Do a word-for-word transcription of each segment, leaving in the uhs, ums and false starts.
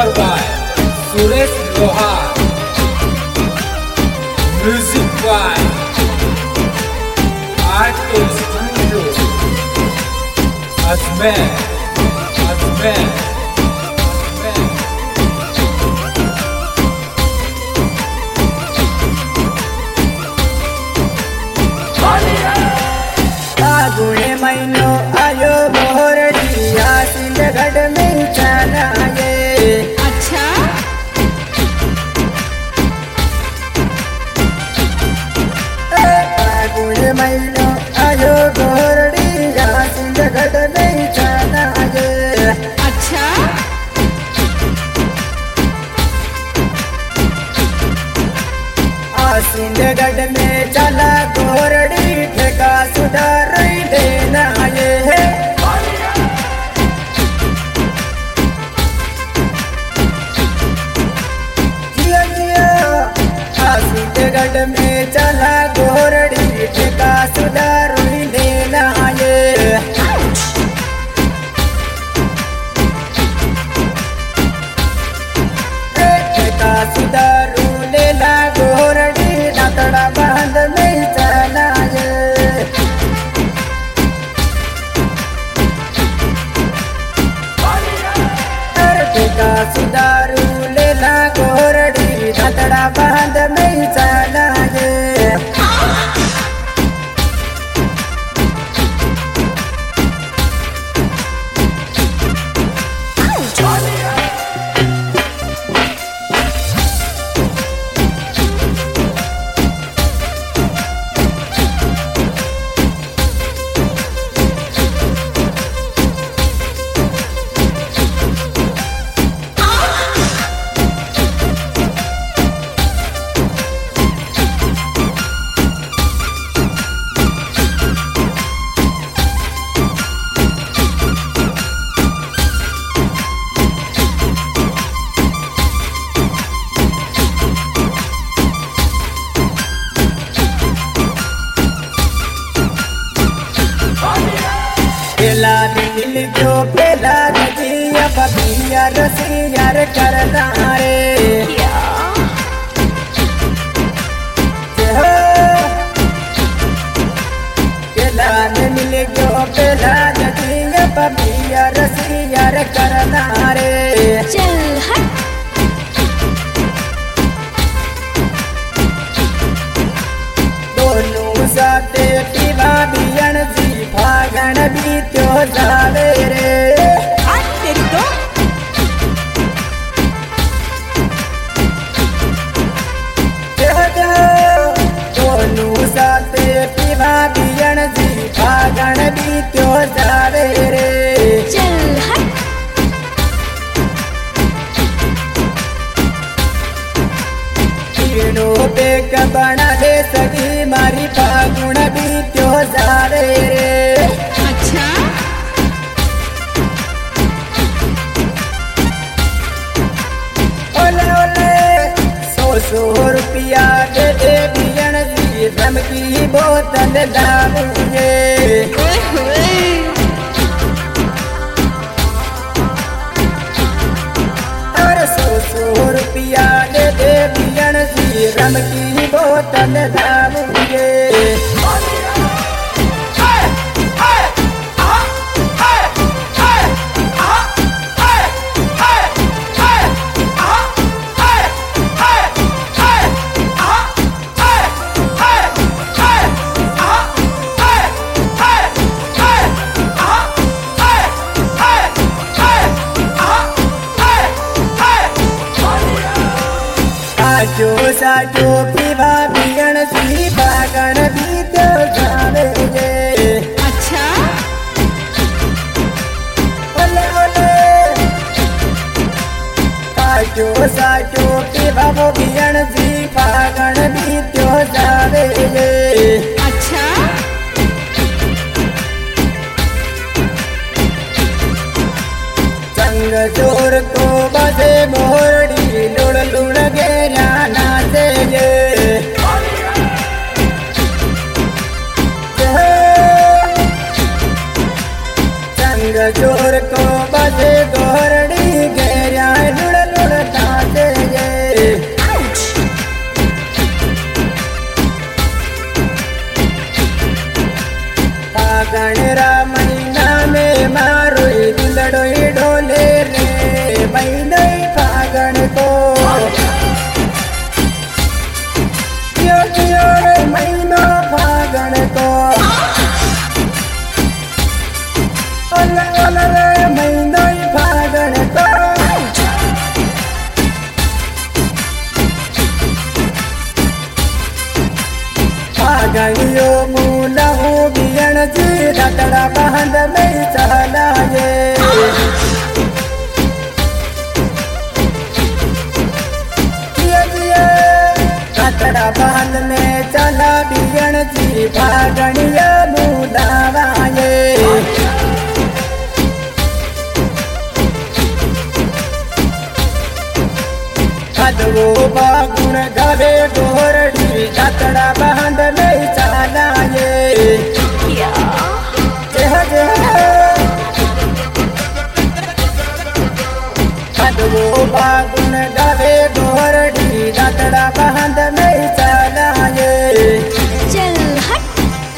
Singer by Suresh Lohar, music by art studio Ajmer Ajmer. फागुने महीनो आयो मोहरडिया सिंहगढ़ में जाना ये। अच्छा फागुने महीनो आयो मोहरडिया सिंहगढ़ में जाना ये। अच्छा आ सिंहगढ़ में चला गोरड़ी ठेका सुधार देना ये। जिया जिया आ सिंहगढ़ में चला गोरड़ी ठेका सुधार देना ये। ठेका सुधारू लेला गोरड़ी नातड़ा बांध में चला ये। ठेका सुधारू लेला गोरड़ी नातड़ा बांध में चला ये। पेला मिल जो पेला रजिया बबिया रसियार करना रे। हो पेला मिल जो पेला रजिया बबिया रसियार करना रे। चल हट दोनों साथे पीवा बियन जी फागण भी त्यो जावे रे। हट तेरी तो दोनों साथे पीवा बियन जी फागण भी त्यो जावे रे। चल हट तीनों पे बना दे सगी मारी फागुण भी त्यो जावे रे। अच्छा ओले ओले सौ सौ रुपया दे दे बियन जी रम की बोतल लाऊंगे। ओए होए और सौ सौ रुपया दे दे बियन जी रम की बोतल लाऊंगे। साजो साजो पीवा बियन सी बागण भी त्यो जावे गे। अच्छा ओले ओले साजो साजो पीवा वो बियन सी बागण भी त्यो जावे गे। अच्छा संग जोर को बजे मोरड़ी लुड़ लुड़ गेरा नाचे गे। संग जोर को बजे गोरड़ी गेरा लुड़ लुड़ ओल ओल रे महीनो फागण को फागणियो मूला हो बियण जी रतड़ा बांध में चलाए रतड़ा बांध में चला बियण जी फागणियो मूलावाए खदवो बागुण गवे गोरड़ी रतड़ा बांध में चलाए जह जह खदवो बागुण गवे गोरड़ी रतड़ा बांध में चलाए चल हट।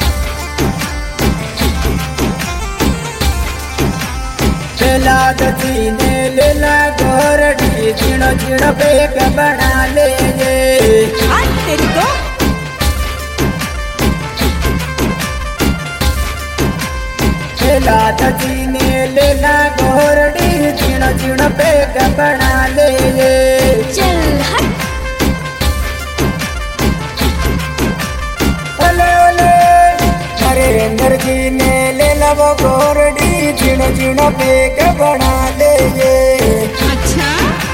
लेला दजी ने लेला गोरड़ी चिड़ो चिड़ो बेग बना ले हट तेरी को। लेला दजी ने लेला गोरड़ी चिड़ो चिड़ो बेग बना ले चल हट। ओले ओले नरेंद्र जी ने लेला वो गोरड़ी चिड़ो चिड़ो बेग बना ले अच्छा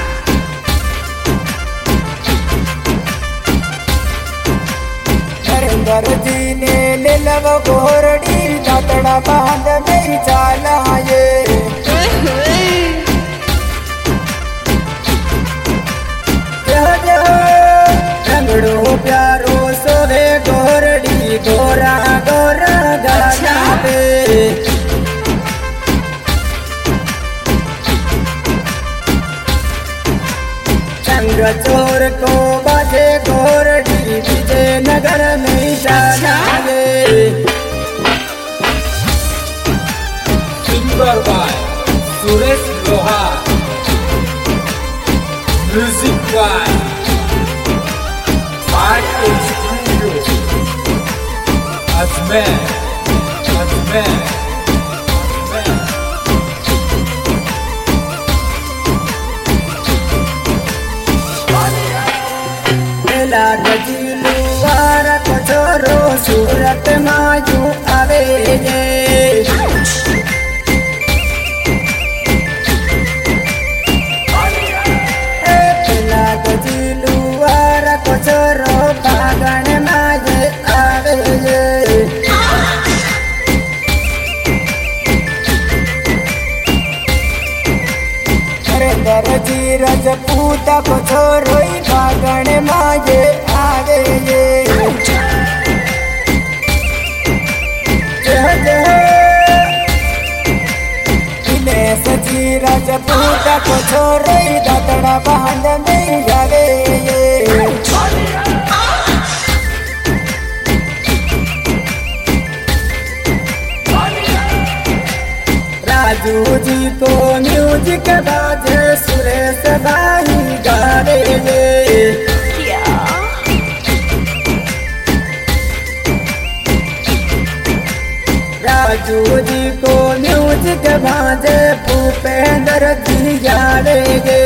नरेंद्र जी ने लेला वो गोरड़ी रतड़ा बांध में चलाए ओए होए रंगड़ो प्यारो सोवे गोरड़ी गोरा गोरा गाना पे संग चोर को बाजे गोरड़ी विजय नगर में चलाए Singer by Suresh Lohar. Music by Art Studio. Ajmer, Ajmer, Ajmer. मेला गजीलू वारा को छोरो सूरत मायू आवे मेला गजीलू वारा को छोरो फागण माये आवे नरेंद्र जी रजपूता को छोरो फागण माये आवे जय जय दिनेश जी रजपूता को छोरो रतड़ा बांध में आवे राजू जी को म्यूजिक बाजे सुरेश भाई गावे राजू जी को म्यूजिक बाजे भूपेंद्र जी गावे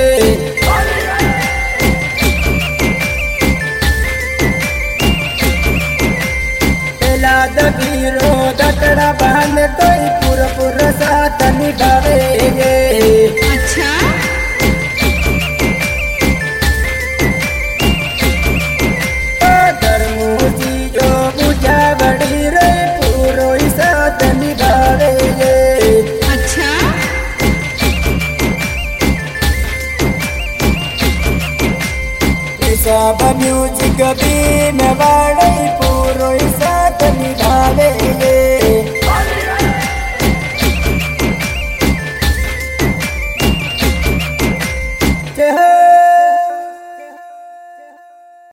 दबीरो दतड़ा बांध कोई पुर पुर साथ निभावे अच्छा धर्मो जी जो बुझा बड़ी रे पूरो साथ निभावे अच्छा सब म्यूजिक बीन वाले पूरो साथ निभावे जय